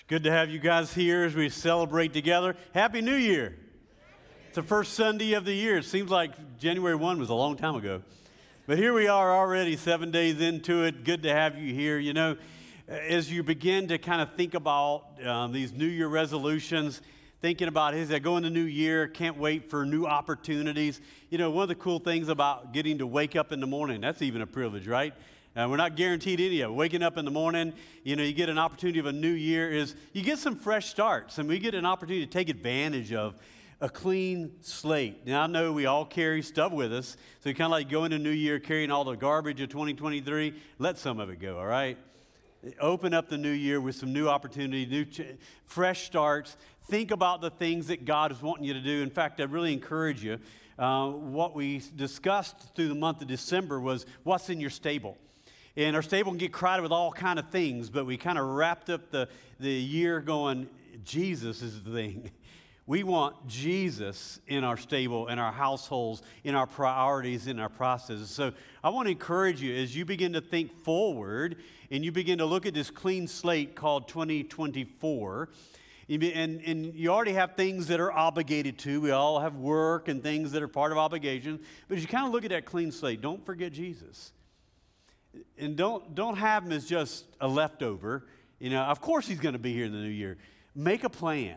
Good to have you guys here as we celebrate together. Happy New Year. It's the first Sunday of the year. It seems like January 1 was a long time ago. But here we are already 7 days into it. Good to have you here. You know, as you begin to kind of think about these New Year resolutions, thinking about, as I go into New Year, can't wait for new opportunities. You know, one of the cool things about getting to wake up in the morning, that's even a privilege, right? We're not guaranteed any of it. Waking up in the morning, you know, you get an opportunity of a new year is you get some fresh starts, and we get an opportunity to take advantage of a clean slate. Now, I know we all carry stuff with us, so you kind of like go into New Year carrying all the garbage of 2023. Let some of it go, all right? Open up the new year with some new opportunity, fresh starts. Think about the things that God is wanting you to do. In fact, I really encourage you. What we discussed through the month of December was what's in your stable. And our stable can get crowded with all kind of things, but we kind of wrapped up the year going, Jesus is the thing. We want Jesus in our stable, in our households, in our priorities, in our processes. So I want to encourage you as you begin to think forward and you begin to look at this clean slate called 2024, and you already have things that are obligated to. We all have work and things that are part of obligations. But as you kind of look at that clean slate, don't forget Jesus. And don't have him as just a leftover. You know, of course he's going to be here in the new year. Make a plan.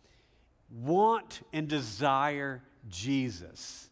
Want and desire Jesus.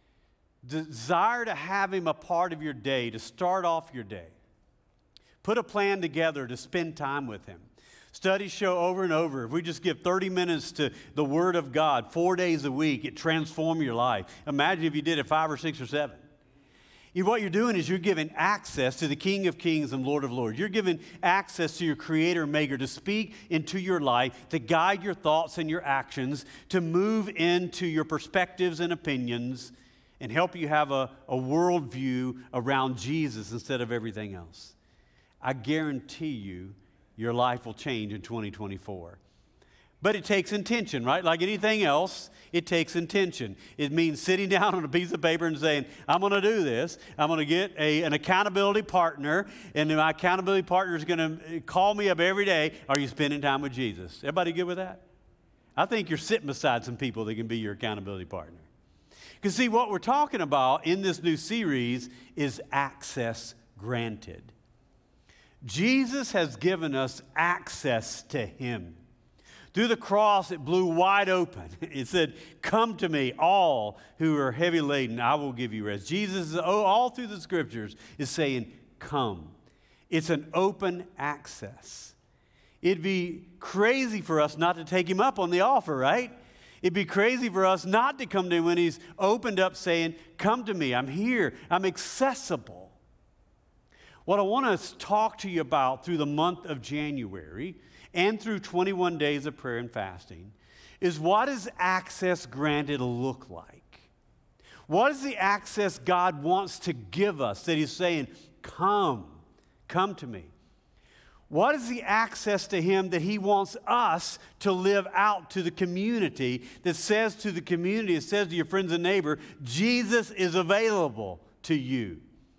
Desire to have him a part of your day, to start off your day. Put a plan together to spend time with him. Studies show over and over, if we just give 30 minutes to the Word of God 4 days a week, it transforms your life. Imagine if you did it 5 or 6 or 7. What you're doing is you're giving access to the King of Kings and Lord of Lords. You're giving access to your Creator Maker to speak into your life, to guide your thoughts and your actions, to move into your perspectives and opinions, and help you have a worldview around Jesus instead of everything else. I guarantee you your life will change in 2024. But it takes intention, right? Like anything else, it takes intention. It means sitting down on a piece of paper and saying, I'm going to do this. I'm going to get an accountability partner, and my accountability partner is going to call me up every day. Are you spending time with Jesus? Everybody good with that? I think you're sitting beside some people that can be your accountability partner. Because see, what we're talking about in this new series is access granted. Jesus has given us access to him. Through the cross, it blew wide open. It said, come to me, all who are heavy laden, I will give you rest. Jesus, all through the scriptures, is saying, come. It's an open access. It'd be crazy for us not to take him up on the offer, right? It'd be crazy for us not to come to him when he's opened up saying, come to me, I'm here, I'm accessible. What I want to talk to you about through the month of January and through 21 days of prayer and fasting is, what does access granted look like? What is the access God wants to give us that he's saying, come to me? What is the access to him that he wants us to live out to the community, that says to the community, it says to your friends and neighbor, Jesus is available to you?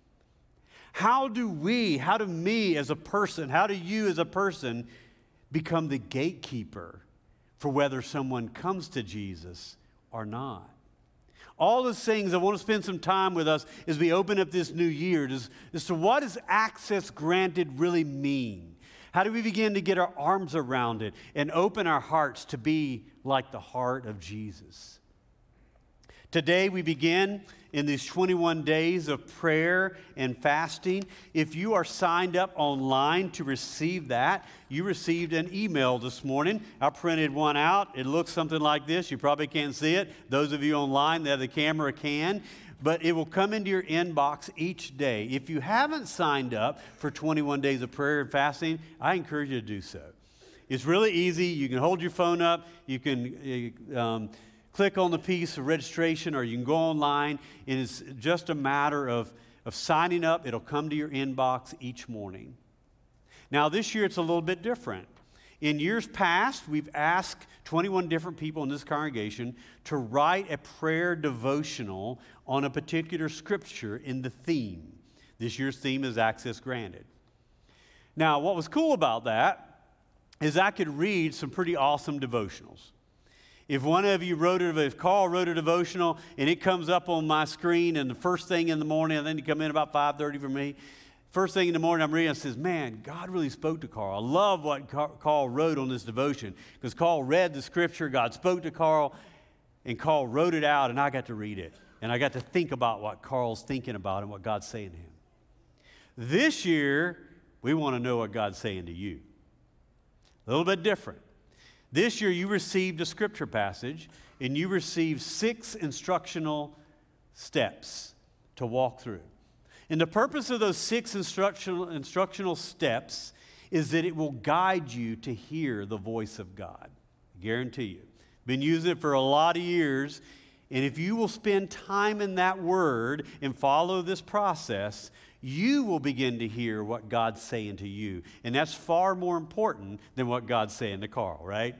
How do me as a person, how do you as a person become the gatekeeper for whether someone comes to Jesus or not? All those things I want to spend some time with us as we open up this new year as to what does access granted really mean? How do we begin to get our arms around it and open our hearts to be like the heart of Jesus? Today we begin in these 21 days of prayer and fasting. If you are signed up online to receive that, you received an email this morning. I printed one out. It looks something like this. You probably can't see it. Those of you online that have the camera can. But it will come into your inbox each day. If you haven't signed up for 21 days of prayer and fasting, I encourage you to do so. It's really easy. You can hold your phone up. You can click on the piece of registration, or you can go online. It is just a matter of signing up. It'll come to your inbox each morning. Now, this year it's a little bit different. In years past, we've asked 21 different people in this congregation to write a prayer devotional on a particular scripture in the theme. This year's theme is Access Granted. Now, what was cool about that is I could read some pretty awesome devotionals. If one of you if Carl wrote a devotional and it comes up on my screen and the first thing in the morning, and then you come in about 5:30 for me, first thing in the morning I'm reading, it says, man, God really spoke to Carl. I love what Carl wrote on this devotion because Carl read the scripture, God spoke to Carl, and Carl wrote it out, and I got to read it. And I got to think about what Carl's thinking about and what God's saying to him. This year, we want to know what God's saying to you. A little bit different. This year, you received a scripture passage, and you received 6 instructional steps to walk through. And the purpose of those 6 instructional steps is that it will guide you to hear the voice of God. I guarantee you. Been using it for a lot of years, and if you will spend time in that word and follow this process, you will begin to hear what God's saying to you. And that's far more important than what God's saying to Carl, right?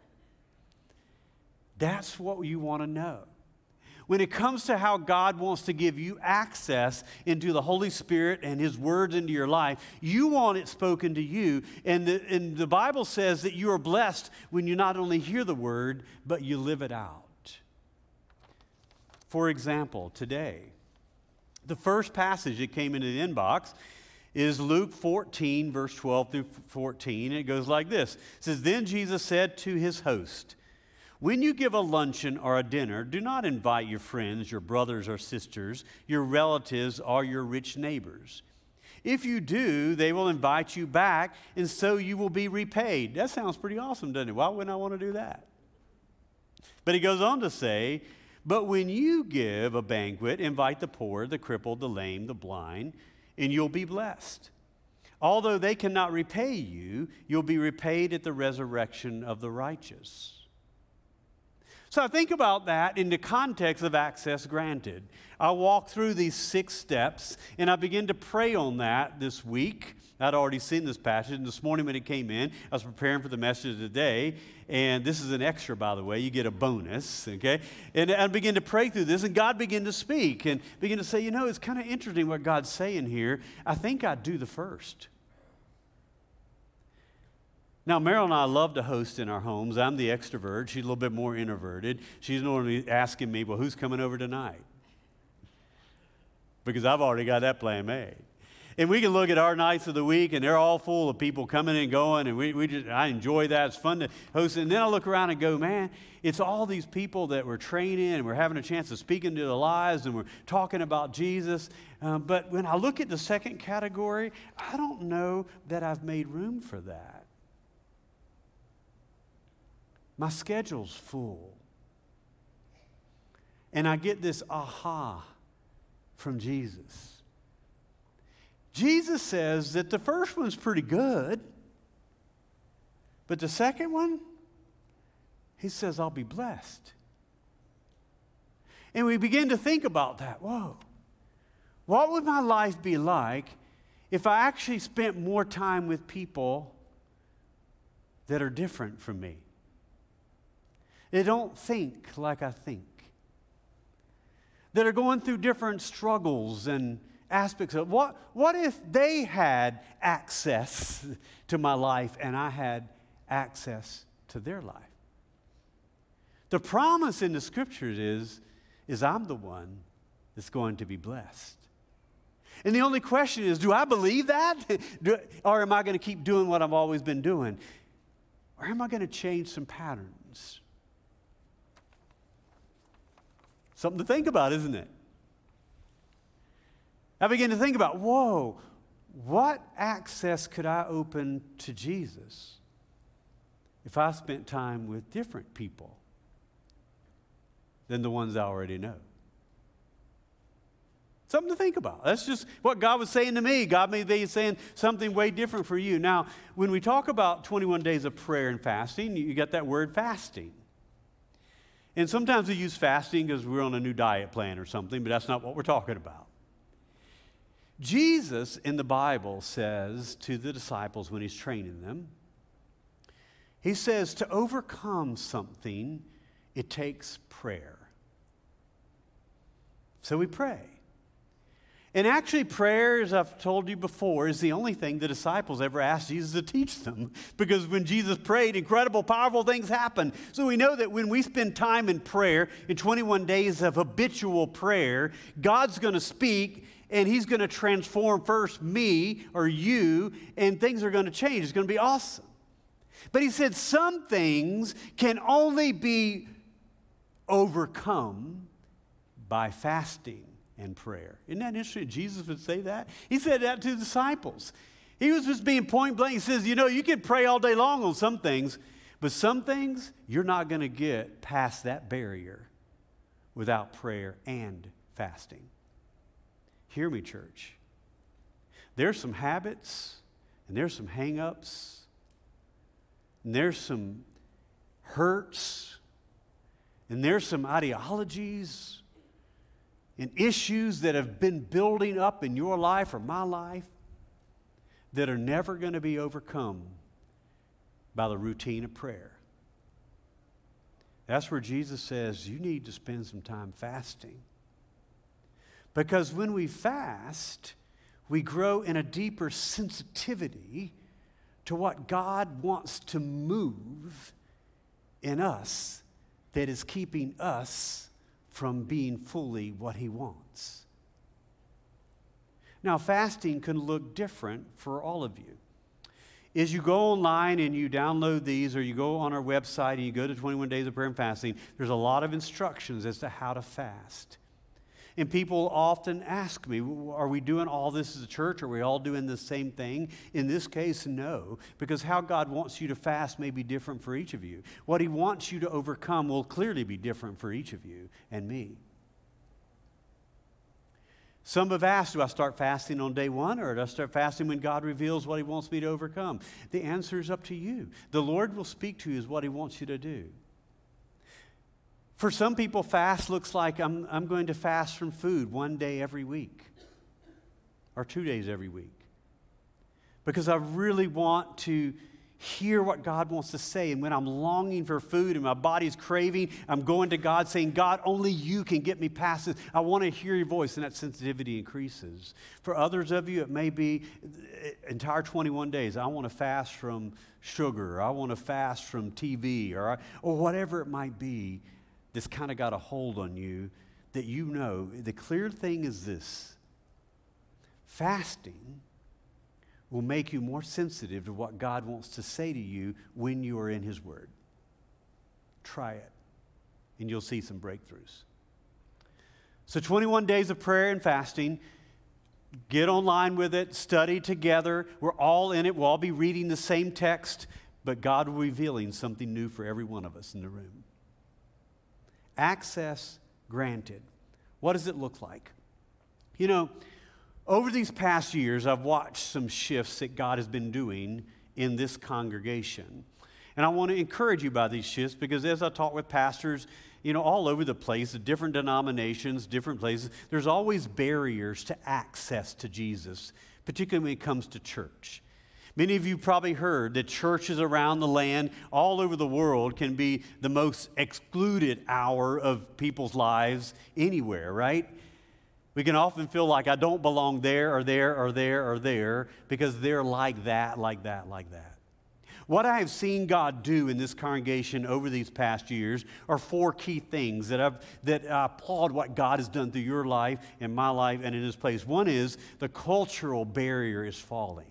That's what you want to know. When it comes to how God wants to give you access into the Holy Spirit and His words into your life, you want it spoken to you. And the Bible says that you are blessed when you not only hear the word, but you live it out. For example, today, the first passage that came into the inbox is Luke 14, verse 12 through 14. It goes like this. It says, "Then Jesus said to his host, 'When you give a luncheon or a dinner, do not invite your friends, your brothers or sisters, your relatives, or your rich neighbors. If you do, they will invite you back, and so you will be repaid.'" That sounds pretty awesome, doesn't it? Why wouldn't I want to do that? But he goes on to say, "But when you give a banquet, invite the poor, the crippled, the lame, the blind, and you'll be blessed. Although they cannot repay you, you'll be repaid at the resurrection of the righteous." So I think about that in the context of access granted. I walk through these 6 steps, and I begin to pray on that this week. I'd already seen this passage, and this morning when it came in, I was preparing for the message today, and this is an extra, by the way. You get a bonus, okay? And I began to pray through this, and God began to speak and began to say, it's kind of interesting what God's saying here. I think I'd do the first. Now, Meryl and I love to host in our homes. I'm the extrovert. She's a little bit more introverted. She's normally asking me, well, who's coming over tonight? Because I've already got that plan made. And we can look at our nights of the week, and they're all full of people coming and going, and I enjoy that. It's fun to host. And then I look around and go, man, it's all these people that we're training, and we're having a chance of speaking to their lives, and we're talking about Jesus. But when I look at the second category, I don't know that I've made room for that. My schedule's full. And I get this aha from Jesus. Jesus says that the first one's pretty good, but the second one, he says, I'll be blessed. And we begin to think about that. Whoa, what would my life be like if I actually spent more time with people that are different from me? They don't think like I think. That are going through different struggles and aspects of what if they had access to my life and I had access to their life? The promise in the scriptures is I'm the one that's going to be blessed. And the only question is, do I believe that? Or am I going to keep doing what I've always been doing? Or am I going to change some patterns? Something to think about, isn't it? I began to think about, what access could I open to Jesus if I spent time with different people than the ones I already know? Something to think about. That's just what God was saying to me. God may be saying something way different for you. Now, when we talk about 21 days of prayer and fasting, you got that word fasting. And sometimes we use fasting because we're on a new diet plan or something, but that's not what we're talking about. Jesus in the Bible says to the disciples when he's training them, he says to overcome something, it takes prayer. So we pray. And actually, prayer, as I've told you before, is the only thing the disciples ever asked Jesus to teach them. Because when Jesus prayed, incredible, powerful things happened. So we know that when we spend time in prayer, in 21 days of habitual prayer, God's going to speak, and He's going to transform first me or you, and things are going to change. It's going to be awesome. But He said some things can only be overcome by fasting and prayer. Isn't that interesting? Jesus would say that. He said that to the disciples. He was just being point blank. He says, you can pray all day long on some things, but some things you're not going to get past that barrier without prayer and fasting. Hear me, church. There's some habits, and there's some hang-ups, and there's some hurts, and there's some ideologies and issues that have been building up in your life or my life that are never going to be overcome by the routine of prayer. That's where Jesus says you need to spend some time fasting. Because when we fast, we grow in a deeper sensitivity to what God wants to move in us that is keeping us from being fully what He wants. Now, fasting can look different for all of you. As you go online and you download these, or you go on our website and you go to 21 Days of Prayer and Fasting, there's a lot of instructions as to how to fast. And people often ask me, are we doing all this as a church? Are we all doing the same thing? In this case, no, because how God wants you to fast may be different for each of you. What He wants you to overcome will clearly be different for each of you and me. Some have asked, do I start fasting on day one, or do I start fasting when God reveals what He wants me to overcome? The answer is up to you. The Lord will speak to you as what He wants you to do. For some people, fast looks like I'm going to fast from food one day every week or 2 days every week because I really want to hear what God wants to say. And when I'm longing for food and my body's craving, I'm going to God saying, God, only You can get me past this. I want to hear Your voice, and that sensitivity increases. For others of you, it may be entire 21 days. I want to fast from sugar, or I want to fast from TV, or whatever it might be. This kind of got a hold on you that you know. The clear thing is this: fasting will make you more sensitive to what God wants to say to you when you are in His Word. Try it, and you'll see some breakthroughs. So 21 days of prayer and fasting. Get online with it. Study together. We're all in it. We'll all be reading the same text, but God will be revealing something new for every one of us in the room. Access granted. What does it look like? Over these past years, I've watched some shifts that God has been doing in this congregation. And I want to encourage you by these shifts because as I talk with pastors, all over the place, different denominations, different places, there's always barriers to access to Jesus, particularly when it comes to church. Many of you probably heard that churches around the land, all over the world, can be the most excluded hour of people's lives anywhere, right? We can often feel like I don't belong there or there or there or there because they're like that, like that, like that. What I have seen God do in this congregation over these past years are 4 key things that I applaud what God has done through your life, in my life, and in this place. One is the cultural barrier is falling.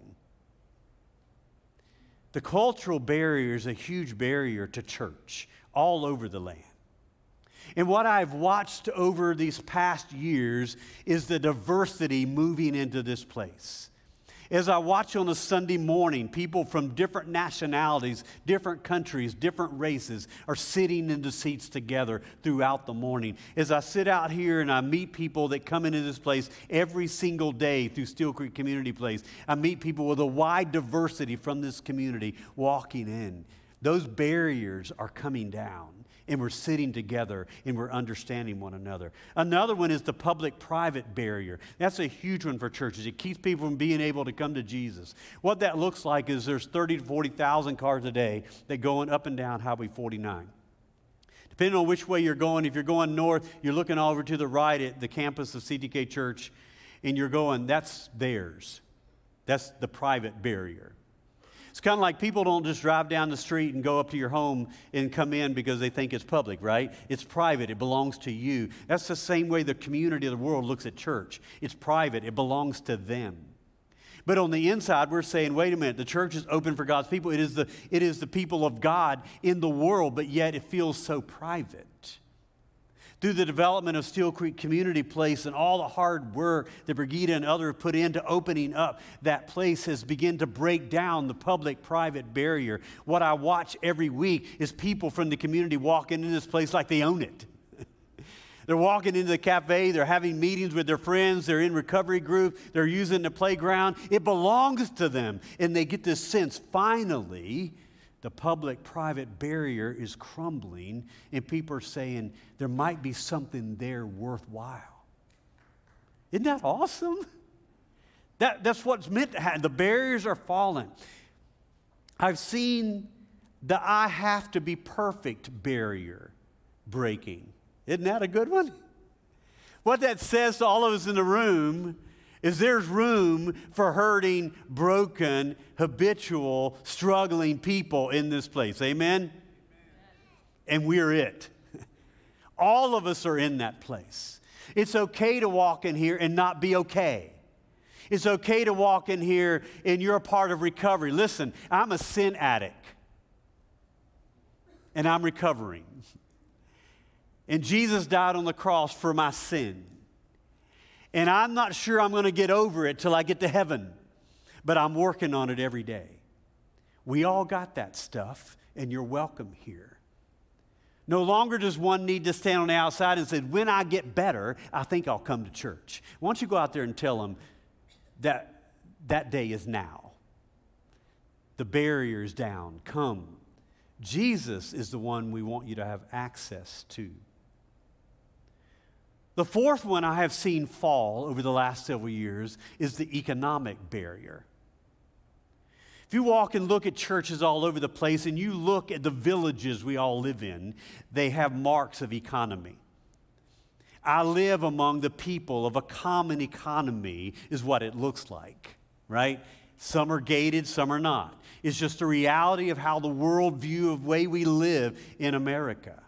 The cultural barrier is a huge barrier to church all over the land. And what I've watched over these past years is the diversity moving into this place. As I watch on a Sunday morning, people from different nationalities, different countries, different races are sitting in the seats together throughout the morning. As I sit out here and I meet people that come into this place every single day through Steel Creek Community Place, I meet people with a wide diversity from this community walking in. Those barriers are coming down. And we're sitting together and we're understanding one another. Another one is the public-private barrier. That's a huge one for churches. It keeps people from being able to come to Jesus. What that looks like is there's 30,000 to 40,000 cars a day that going up and down Highway 49. Depending on which way you're going, if you're going north, you're looking over to the right at the campus of CTK Church. and you're going, that's theirs. That's the private barrier. It's kind of like people don't just drive down the street and go up to your home and come in because they think it's public, right? It's private. It belongs to you. That's the same way the community of the world looks at church. It's private. It belongs to them. But on the inside, we're saying, wait a minute, the church is open for God's people. It is the people of God in the world, but yet it feels so private. Through the development of Steel Creek Community Place and all the hard work that Brigida and others put into opening up that place has begun to break down the public-private barrier. What I watch every week is people from the community walking into this place like they own it. They're walking into the cafe, they're having meetings with their friends, they're in recovery group, they're using the playground. It belongs to them. And they get this sense, finally, the public-private barrier is crumbling, and people are saying there might be something there worthwhile. Isn't that awesome? That's what's meant to happen. The barriers are falling. I've seen the I have to be perfect barrier breaking. Isn't that a good one? What that says to all of us in the room is there's room for hurting, broken, habitual, struggling people in this place. Amen? And we're it. All of us are in that place. It's okay to walk in here and not be okay. It's okay to walk in here and you're a part of recovery. Listen, I'm a sin addict. And I'm recovering. And Jesus died on the cross for my sin. And I'm not sure I'm going to get over it till I get to heaven. But I'm working on it every day. We all got that stuff, and you're welcome here. No longer does one need to stand on the outside and say, when I get better, I think I'll come to church. Why don't you go out there and tell them that that day is now. The barrier is down. Come. Jesus is the one we want you to have access to. The fourth one I have seen fall over the last several years is the economic barrier. If you walk and look at churches all over the place and you look at the villages we all live in, they have marks of economy. I live among the people of a common economy is what it looks like, right? Some are gated, some are not. It's just a reality of how the worldview of the way we live in America.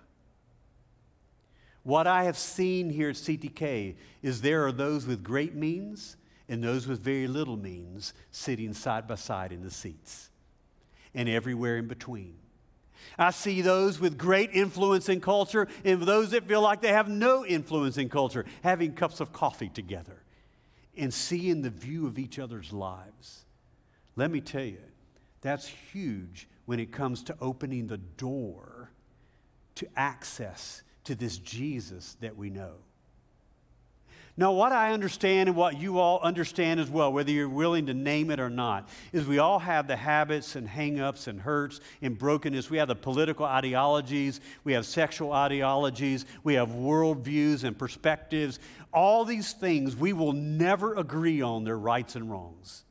What I have seen here at CTK is there are those with great means and those with very little means sitting side by side in the seats and everywhere in between. I see those with great influence in culture and those that feel like they have no influence in culture having cups of coffee together and seeing the view of each other's lives. Let me tell you, that's huge when it comes to opening the door to access to this Jesus that we know. Now, what I understand and what you all understand as well, whether you're willing to name it or not, is we all have the habits and hang-ups and hurts and brokenness. We have the political ideologies. We have sexual ideologies. We have worldviews and perspectives. All these things we will never agree on their rights and wrongs.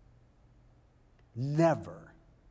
Never.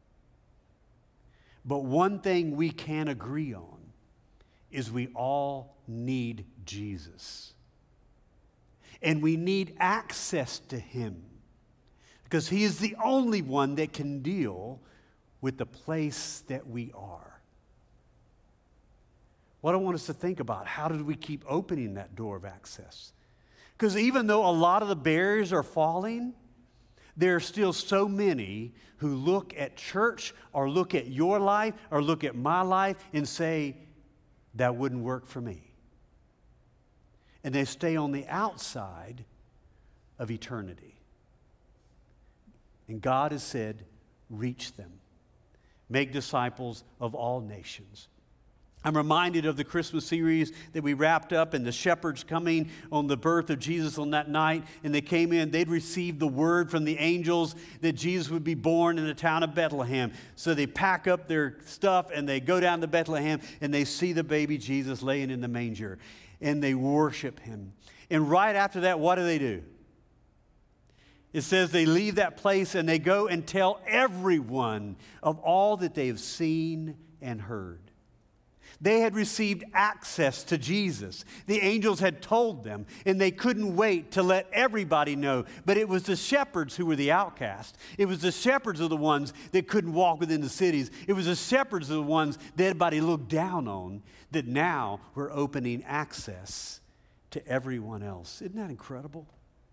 But one thing we can agree on is we all need Jesus. And we need access to Him because He is the only one that can deal with the place that we are. What I want us to think about, how do we keep opening that door of access? Because even though a lot of the barriers are falling, there are still so many who look at church or look at your life or look at my life and say, that wouldn't work for me. And they stay on the outside of eternity. And God has said, reach them. Make disciples of all nations. I'm reminded of the Christmas series that we wrapped up and the shepherds coming on the birth of Jesus on that night. And they came in, they'd received the word from the angels that Jesus would be born in the town of Bethlehem. So they pack up their stuff and they go down to Bethlehem and they see the baby Jesus laying in the manger. And they worship Him. And right after that, what do? It says they leave that place and they go and tell everyone of all that they've seen and heard. They had received access to Jesus. The angels had told them, and they couldn't wait to let everybody know. But it was the shepherds who were the outcast. It was the shepherds of the ones that couldn't walk within the cities. It was the shepherds of the ones that everybody looked down on that now were opening access to everyone else. Isn't that incredible?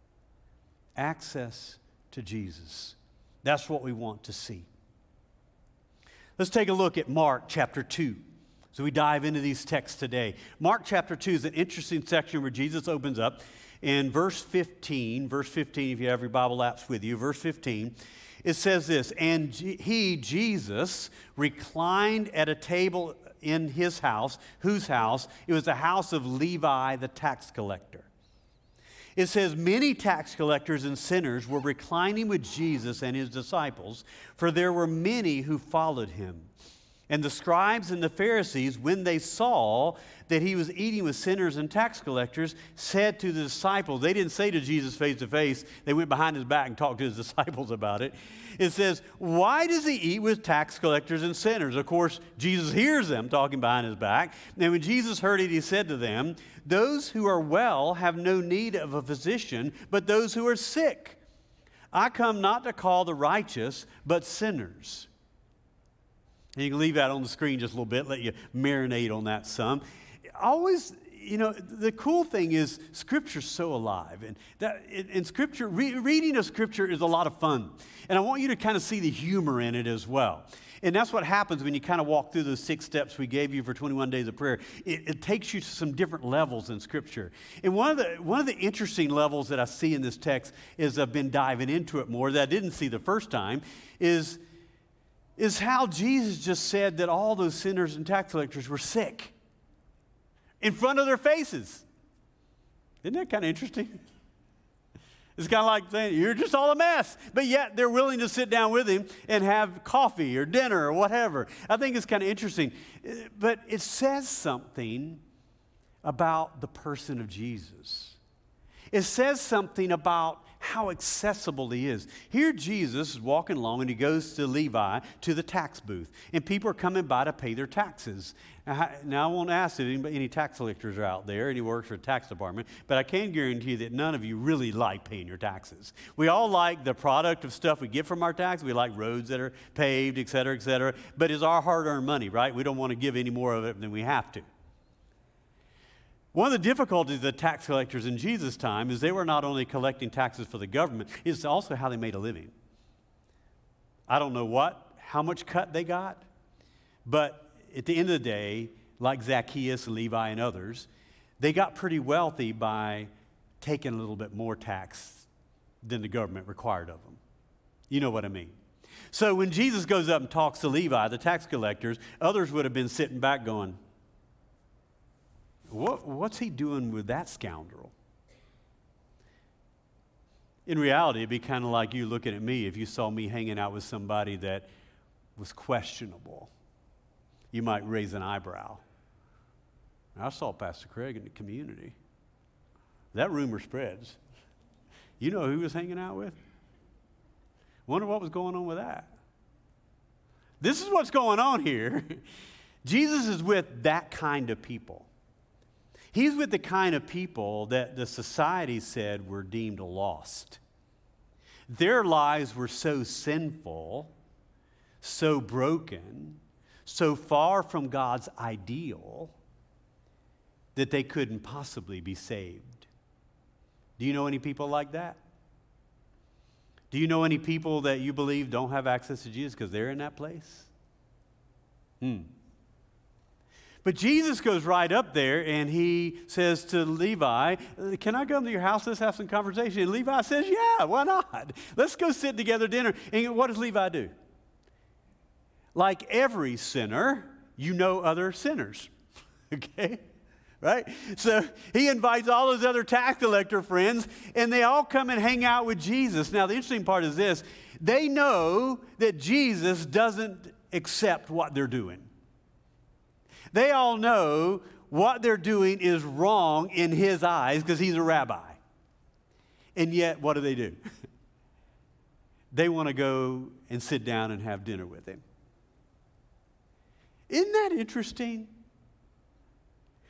Access to Jesus. That's what we want to see. Let's take a look at Mark chapter 2. So we dive into these texts today. Mark chapter 2 is an interesting section where Jesus opens up. In verse 15, if you have your Bible apps with you, verse 15, it says this, and he, Jesus, reclined at a table in his house. Whose house? It was the house of Levi the tax collector. It says, many tax collectors and sinners were reclining with Jesus and his disciples, for there were many who followed him. And the scribes and the Pharisees, when they saw that he was eating with sinners and tax collectors, said to the disciples, they didn't say to Jesus face to face, they went behind his back and talked to his disciples about it. It says, why does he eat with tax collectors and sinners? Of course, Jesus hears them talking behind his back. And when Jesus heard it, he said to them, those who are well have no need of a physician, but those who are sick. I come not to call the righteous, but sinners. And you can leave that on the screen just a little bit, let you marinate on that some. Always, the cool thing is Scripture's so alive. And in Scripture, reading of Scripture is a lot of fun. And I want you to kind of see the humor in it as well. And that's what happens when you kind of walk through those 6 steps we gave you for 21 days of prayer. It takes you to some different levels in Scripture. And one of the interesting levels that I see in this text, as I've been diving into it more, that I didn't see the first time, is how Jesus just said that all those sinners and tax collectors were sick in front of their faces. Isn't that kind of interesting? It's kind of like saying, you're just all a mess. But yet they're willing to sit down with him and have coffee or dinner or whatever. I think it's kind of interesting. But it says something about the person of Jesus. It says something about how accessible he is. Here Jesus is walking along and he goes to Levi, to the tax booth. And people are coming by to pay their taxes. Now I won't ask if any tax collectors are out there and he works for a tax department, but I can guarantee that none of you really like paying your taxes. We all like the product of stuff we get from our tax. We like roads that are paved, et cetera, but it's our hard-earned money, right? We don't want to give any more of it than we have to. One of the difficulties of the tax collectors in Jesus' time is they were not only collecting taxes for the government, it's also how they made a living. I don't know how much cut they got, but at the end of the day, like Zacchaeus, Levi, and others, they got pretty wealthy by taking a little bit more tax than the government required of them. You know what I mean? So when Jesus goes up and talks to Levi, the tax collectors, others would have been sitting back going, what's he doing with that scoundrel? In reality, it'd be kind of like you looking at me if you saw me hanging out with somebody that was questionable. You might raise an eyebrow. I saw Pastor Craig in the community. That rumor spreads. You know who he was hanging out with? Wonder what was going on with that. This is what's going on here. Jesus is with that kind of people. He's with the kind of people that the society said were deemed lost. Their lives were so sinful, so broken, so far from God's ideal that they couldn't possibly be saved. Do you know any people like that? Do you know any people that you believe don't have access to Jesus because they're in that place? But Jesus goes right up there and he says to Levi, can I come to your house? Let's have some conversation. And Levi says, yeah, why not? Let's go sit together dinner. And what does Levi do? Like every sinner, you know other sinners. Okay? Right? So he invites all his other tax collector friends and they all come and hang out with Jesus. Now the interesting part is this. They know that Jesus doesn't accept what they're doing. They all know what they're doing is wrong in his eyes because he's a rabbi. And yet, what do? They want to go and sit down and have dinner with him. Isn't that interesting?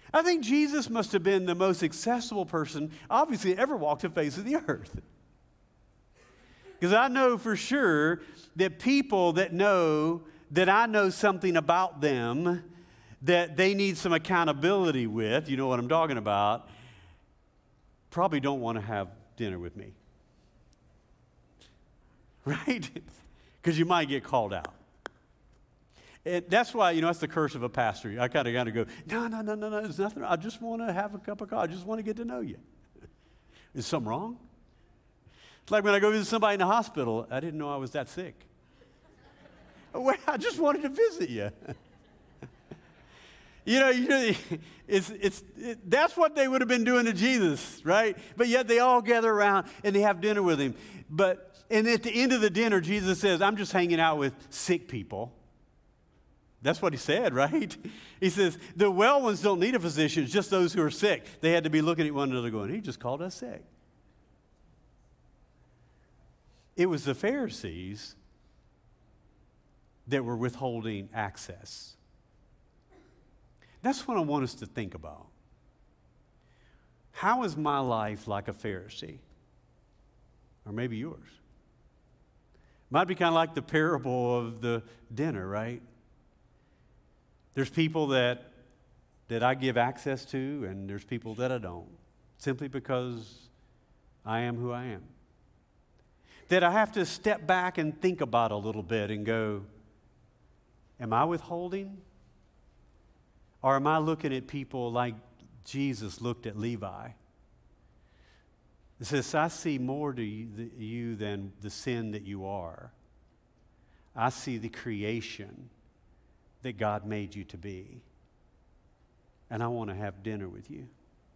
I think Jesus must have been the most accessible person, obviously, ever walked the face of the earth. Because I know for sure that people that know that I know something about them that they need some accountability with, you know what I'm talking about, probably don't want to have dinner with me. Right? Because you might get called out. And that's why, that's the curse of a pastor. I kind of got to go, no, there's nothing. I just want to have a cup of coffee. I just want to get to know you. Is something wrong? It's like when I go visit somebody in the hospital, I didn't know I was that sick. Well, I just wanted to visit you. That's what they would have been doing to Jesus, right? But yet they all gather around and they have dinner with him. And at the end of the dinner, Jesus says, I'm just hanging out with sick people. That's what he said, right? He says, the well ones don't need a physician, it's just those who are sick. They had to be looking at one another going, he just called us sick. It was the Pharisees that were withholding access. That's what I want us to think about. How is my life like a Pharisee? Or maybe yours. Might be kind of like the parable of the dinner, right? There's people that I give access to, and there's people that I don't, simply because I am who I am. That I have to step back and think about a little bit and go, am I withholding? Or am I looking at people like Jesus looked at Levi? It says, I see more to you than the sin that you are. I see the creation that God made you to be. And I want to have dinner with you.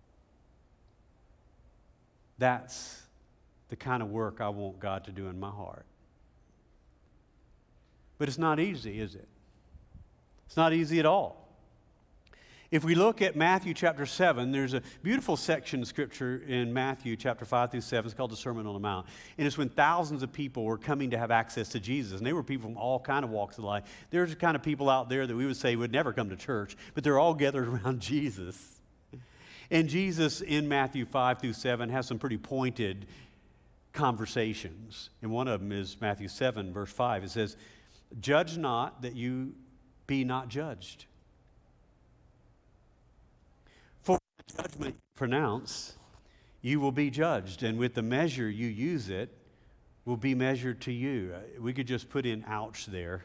That's the kind of work I want God to do in my heart. But it's not easy, is it? It's not easy at all. If we look at Matthew chapter 7, there's a beautiful section of Scripture in Matthew chapter 5 through 7. It's called the Sermon on the Mount. And it's when thousands of people were coming to have access to Jesus. And they were people from all kind of walks of life. There's the kind of people out there that we would say would never come to church, but they're all gathered around Jesus. And Jesus in Matthew 5 through 7 has some pretty pointed conversations. And one of them is Matthew 7, verse 5. It says, judge not that you be not judged. Judgment you pronounce, you will be judged, and with the measure you use it will be measured to you. We could just put in ouch there.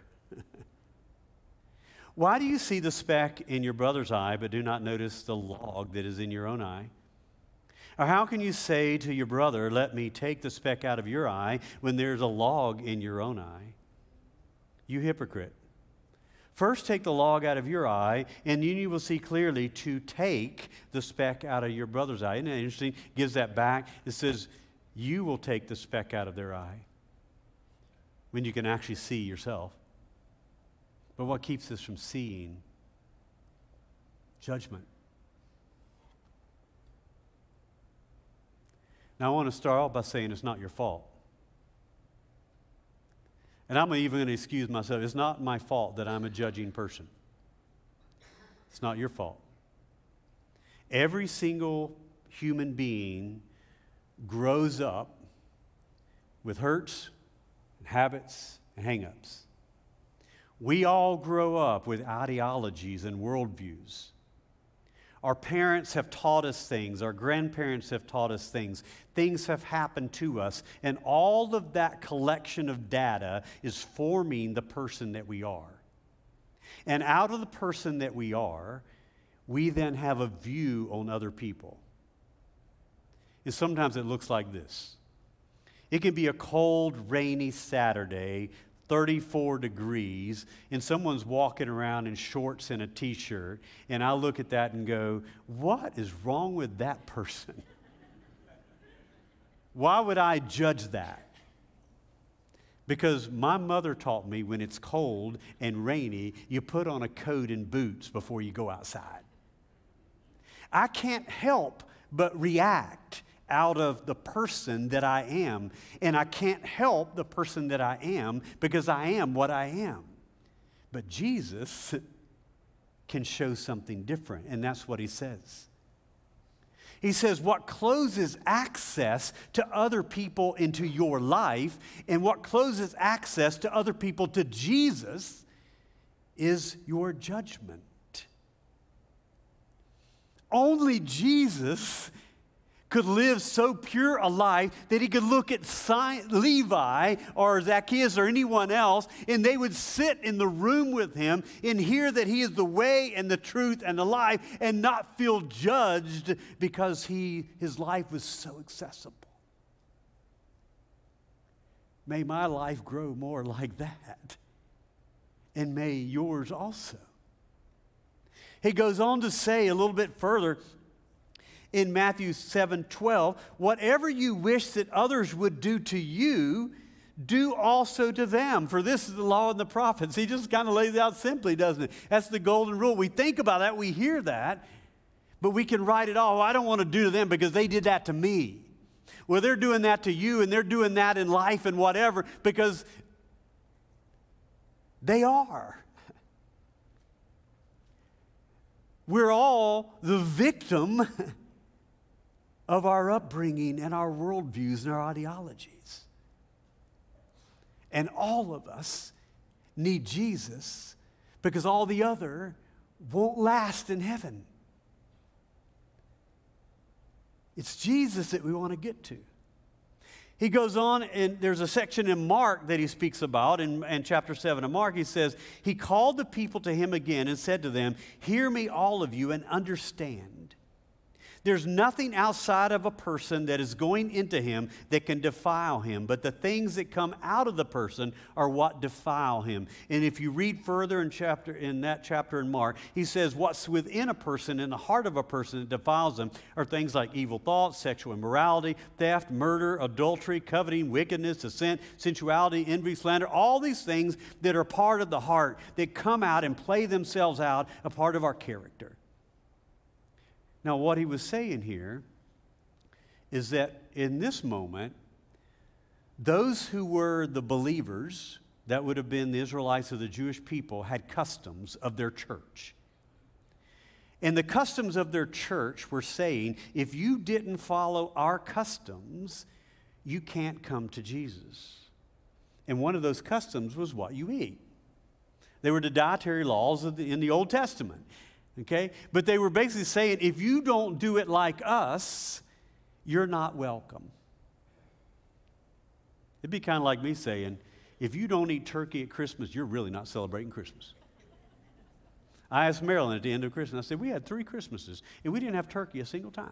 Why do you see the speck in your brother's eye but do not notice the log that is in your own eye? Or how can you say to your brother, let me take the speck out of your eye when there's a log in your own eye? You hypocrite. First take the log out of your eye, and then you will see clearly to take the speck out of your brother's eye. Isn't that interesting? Gives that back. It says, you will take the speck out of their eye when you can actually see yourself. But what keeps us from seeing? Judgment. Now I want to start off by saying it's not your fault. And I'm even going to excuse myself. It's not my fault that I'm a judging person. It's not your fault. Every single human being grows up with hurts, and habits, and hang-ups. We all grow up with ideologies and worldviews. Our parents have taught us things. Our grandparents have taught us things. Things have happened to us. And all of that collection of data is forming the person that we are. And out of the person that we are, we then have a view on other people. And sometimes it looks like this. It can be a cold, rainy Saturday, 34 degrees, and someone's walking around in shorts and a t-shirt, and I look at that and go, what is wrong with that person? Why would I judge that? Because my mother taught me when it's cold and rainy, you put on a coat and boots before you go outside. I can't help but react out of the person that I am. And I can't help the person that I am because I am what I am. But Jesus, can show something different. And that's what he says. He says what closes access to other people into your life and what closes access to other people to Jesus is your judgment. Only Jesus could live so pure a life that he could look at Levi or Zacchaeus or anyone else, and they would sit in the room with him and hear that he is the way and the truth and the life and not feel judged because his life was so accessible. May my life grow more like that, and may yours also. He goes on to say a little bit further in Matthew 7:12, whatever you wish that others would do to you, do also to them. For this is the law and the prophets. He just kind of lays it out simply, doesn't it? That's the golden rule. We think about that, we hear that, but we can write it off. Oh, I don't want to do to them because they did that to me. Well, they're doing that to you, and they're doing that in life and whatever because they are. We're all the victim of our upbringing and our worldviews and our ideologies. And all of us need Jesus because all the other won't last in heaven. It's Jesus that we want to get to. He goes on, and there's a section in Mark that he speaks about, in chapter 7 of Mark. He says, he called the people to him again and said to them, hear me all of you and understand. There's nothing outside of a person that is going into him that can defile him, but the things that come out of the person are what defile him. And if you read further in that chapter in Mark, he says what's within a person, in the heart of a person that defiles them, are things like evil thoughts, sexual immorality, theft, murder, adultery, coveting, wickedness, dissent, sensuality, envy, slander, all these things that are part of the heart that come out and play themselves out a part of our character. Now, what he was saying here is that in this moment, those who were the believers, that would have been the Israelites of the Jewish people, had customs of their church. And the customs of their church were saying, if you didn't follow our customs, you can't come to Jesus. And one of those customs was what you eat. They were the dietary laws in the Old Testament. Okay? But they were basically saying, if you don't do it like us, you're not welcome. It'd be kind of like me saying, if you don't eat turkey at Christmas, you're really not celebrating Christmas. I asked Marilyn at the end of Christmas, I said, we had 3 Christmases, and we didn't have turkey a single time.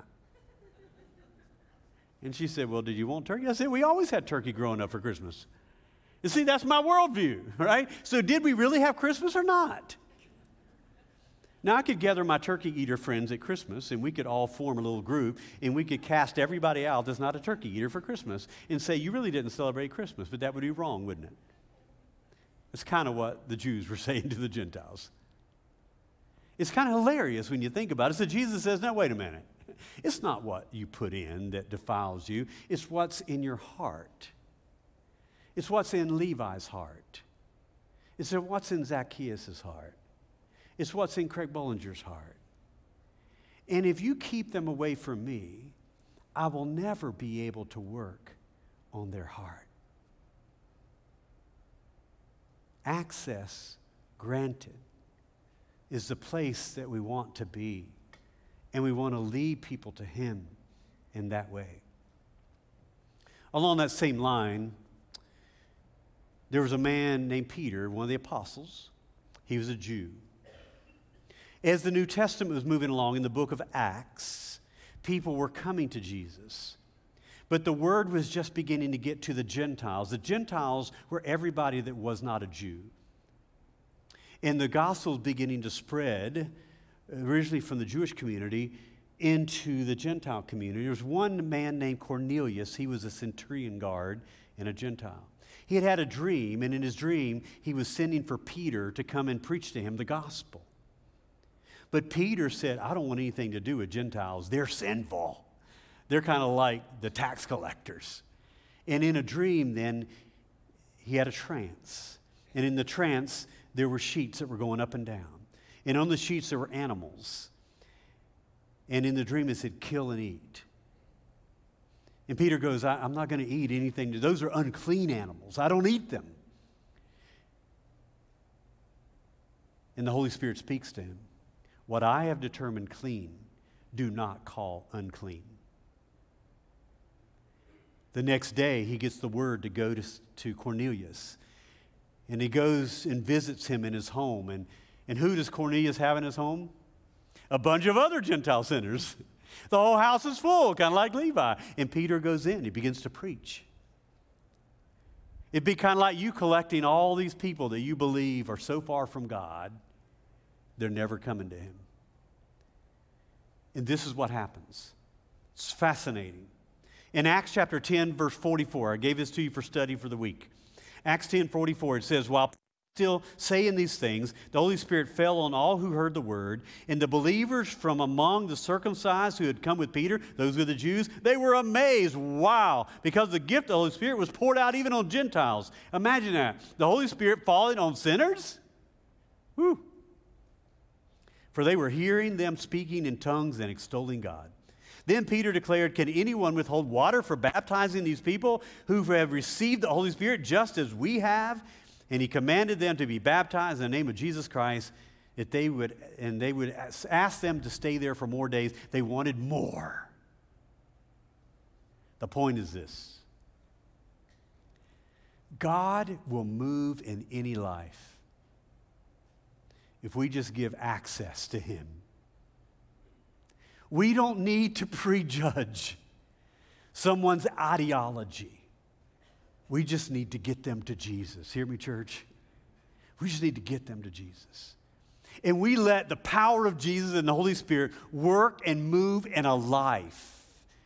And she said, well, did you want turkey? I said, we always had turkey growing up for Christmas. You see, that's my worldview, right? So did we really have Christmas or not? Now, I could gather my turkey eater friends at Christmas, and we could all form a little group, and we could cast everybody out that's not a turkey eater for Christmas and say, you really didn't celebrate Christmas, but that would be wrong, wouldn't it? It's kind of what the Jews were saying to the Gentiles. It's kind of hilarious when you think about it. So Jesus says, now, wait a minute. It's not what you put in that defiles you. It's what's in your heart. It's what's in Levi's heart. It's what's in Zacchaeus' heart. It's what's in Craig Bollinger's heart. And if you keep them away from me, I will never be able to work on their heart. Access granted is the place that we want to be. And we want to lead people to him in that way. Along that same line, there was a man named Peter, one of the apostles. He was a Jew. As the New Testament was moving along in the book of Acts, people were coming to Jesus. But the word was just beginning to get to the Gentiles. The Gentiles were everybody that was not a Jew. And the gospel was beginning to spread, originally from the Jewish community, into the Gentile community. There was one man named Cornelius. He was a centurion guard and a Gentile. He had had a dream, and in his dream, he was sending for Peter to come and preach to him the gospel. But Peter said, I don't want anything to do with Gentiles. They're sinful. They're kind of like the tax collectors. And in a dream, then, he had a trance. And in the trance, there were sheets that were going up and down. And on the sheets there were animals. And in the dream it said, kill and eat. And Peter goes, I'm not going to eat anything. Those are unclean animals. I don't eat them. And the Holy Spirit speaks to him. What I have determined clean, do not call unclean. The next day, he gets the word to go to Cornelius. And he goes and visits him in his home. And who does Cornelius have in his home? A bunch of other Gentile sinners. The whole house is full, kind of like Levi. And Peter goes in. He begins to preach. It'd be kind of like you collecting all these people that you believe are so far from God, they're never coming to him. And this is what happens. It's fascinating. In Acts chapter 10, verse 44, I gave this to you for study for the week. Acts 10:44, it says, while still saying these things, the Holy Spirit fell on all who heard the word, and the believers from among the circumcised who had come with Peter, those were the Jews, they were amazed. Wow, because the gift of the Holy Spirit was poured out even on Gentiles. Imagine that. The Holy Spirit falling on sinners? Whew. For they were hearing them speaking in tongues and extolling God. Then Peter declared, can anyone withhold water for baptizing these people who have received the Holy Spirit just as we have? And he commanded them to be baptized in the name of Jesus Christ, that they would ask them to stay there for more days. They wanted more. The point is this. God will move in any life if we just give access to him. We don't need to prejudge someone's ideology. We just need to get them to Jesus. Hear me, church? We just need to get them to Jesus. And we let the power of Jesus and the Holy Spirit work and move in a life.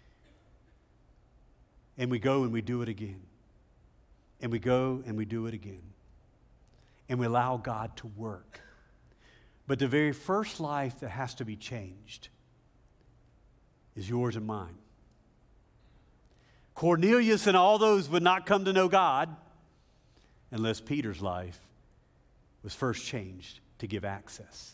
And we go and we do it again. And we go and we do it again. And we allow God to work. But the very first life that has to be changed is yours and mine. Cornelius and all those would not come to know God unless Peter's life was first changed to give access.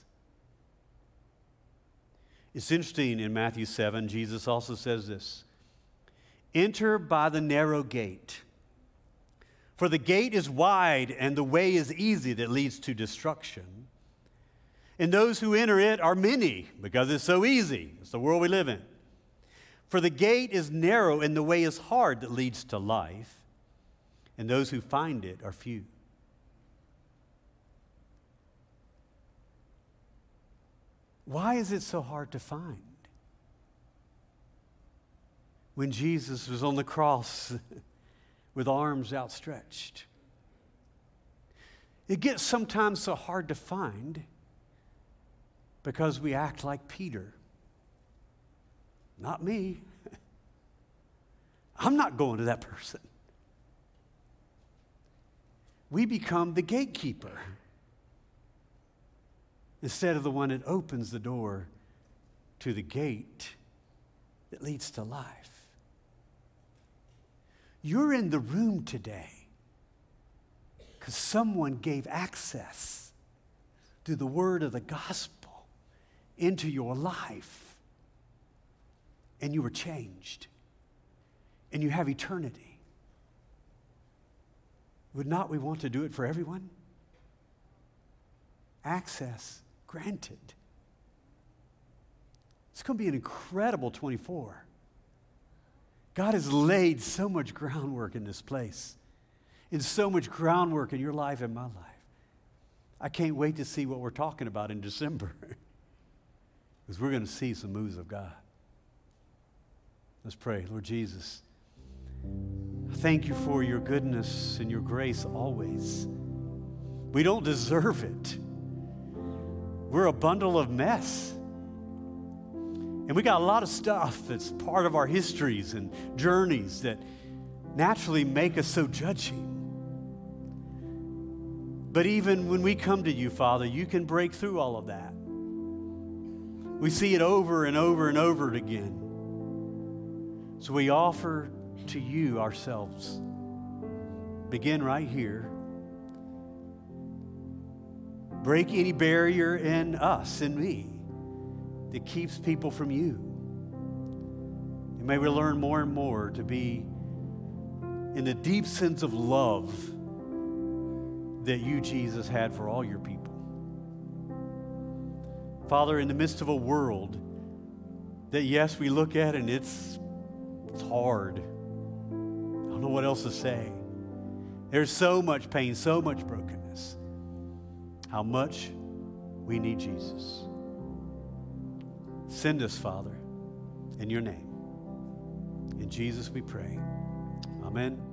It's interesting in Matthew 7, Jesus also says this, enter by the narrow gate, for the gate is wide and the way is easy that leads to destruction. And those who enter it are many because it's so easy. It's the world we live in. For the gate is narrow and the way is hard that leads to life, and those who find it are few. Why is it so hard to find? When Jesus was on the cross with arms outstretched. It gets sometimes so hard to find because we act like Peter. Not me. I'm not going to that person. We become the gatekeeper instead of the one that opens the door to the gate that leads to life. You're in the room today because someone gave access through the word of the gospel into your life. And you were changed. And you have eternity. Would not we want to do it for everyone? Access granted. It's going to be an incredible 24. God has laid so much groundwork in this place. And so much groundwork in your life and my life. I can't wait to see what we're talking about in December. Because we're going to see some moves of God. Let's pray. Lord Jesus, thank you for your goodness and your grace always. We don't deserve it. We're a bundle of mess. And we got a lot of stuff that's part of our histories and journeys that naturally make us so judgy. But even when we come to you, Father, you can break through all of that. We see it over and over and over again. So we offer to you ourselves. Begin right here. Break any barrier in us, in me, that keeps people from you. And may we learn more and more to be in the deep sense of love that you, Jesus, had for all your people. Father, in the midst of a world that, yes, we look at and it's hard. I don't know what else to say. There's so much pain, so much brokenness. How much we need Jesus. Send us, Father, in your name. In Jesus we pray. Amen.